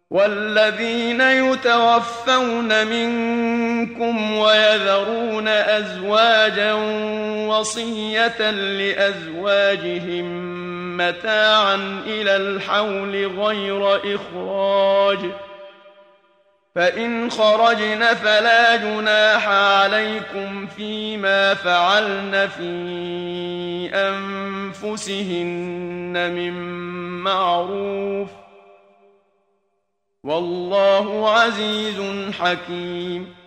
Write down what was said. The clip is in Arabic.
والذين يتوفون منكم ويذرون أزواجا وصية لأزواجهم متاعا إلى الحول غير إخراج، فإن خرجن فلا جناح عليكم فيما فعلن في أنفسهن من معروف، والله عزيز حكيم.